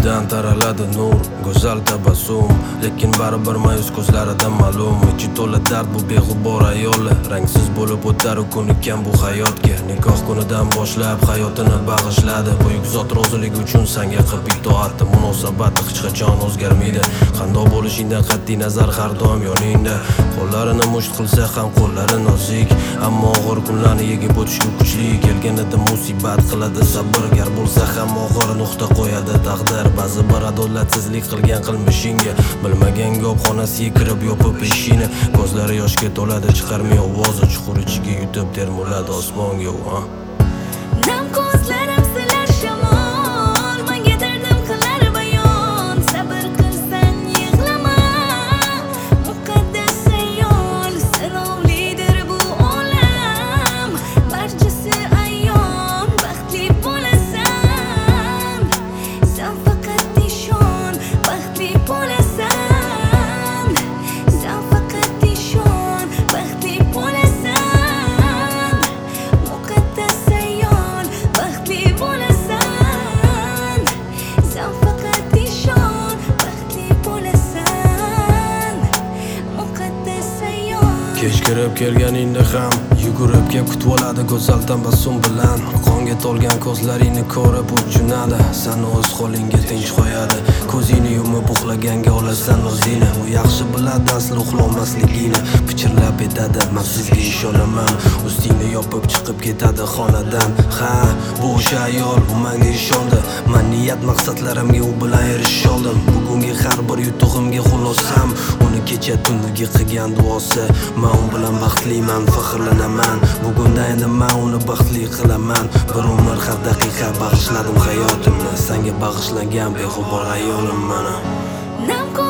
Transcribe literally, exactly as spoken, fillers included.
Ko'nglidan taraladi nur, go'zal tabassum, lekin baribir ma'yus ko'zlarida ma'lum. Ichi to'la dard bu beg'ubor ayoli, rangsiz bo'lib o'tar u ko'nikkan bu hayotga. Nikoh kunidan boshlab hayotini bag'ishladi. Buyuk zot roziligi uchun senga qilib itoatdi. Munosabati hech qachon o'zgarmaydi. Qandoq bo'lishingdan qat'iy nazar har doim yoningda. Qo'llarini musht qilsa ham qo'llari nozik, ammo og'ir kunlarni yegib o'tishga kuchli. Kelganida musibat qiladi sabr, gar bo'lsa ham og'ir nuqta qo'yadi taqdir. Ba'zi bir adolatsizlik qilgan qilmishingga, bilmagan gap xonasiga kirib yopib eshikni. Ko'zlari yoshga to'ladi, chiqarmay ovozi, chuqur ichiga yutib termuladi osmonga. Nam ko'zlarim silar shamol, menga dardim qilar bayon. Sabr qilsang yig'lama, muqaddas ayol. Sinovlidir bu olam, barchasi ayon. Baxtli bo'lasan, sen faqat ishon. Baxtli bo'lasan, sen faqat ishon. Baxtli bo'lasan, muqaddas ayol. Baxtli bo'lasan, sen faqat ishon. Baxtli bo'lasan, muqaddas ayol. Kech kirib kelganingda ham yugurib kelib kutib oladi go'zal tabassum bilan. Qonga to'lgan ko'zlaringni ko'rib u jo'nadi, seni o'z qo'lingga tinch qo'yadi. Ko'zingni yumib uxlaganga olasan o'zingni. U yaxshi biladi asli uxlolmasligingni. Pichirlab aytadi, men sizga ishonaman. Ustingni yopib chiqib ketadi xonadan. Ha, bu o'sha ayol, u menga ishondi. Men niyat maqsadlarimga u bilan erisha oldim. Bugungi har bir yutug'imga xulosam uni kecha tundugi qilgan duosi. Men u bilan baxtliman, faxrlanaman. Bugunda endi men uni baxtli qilaman. Bir umr har daqiqa bag'ishladim hayotimni, senga bag'ishlangan beg'ubor ayolim mana. Nam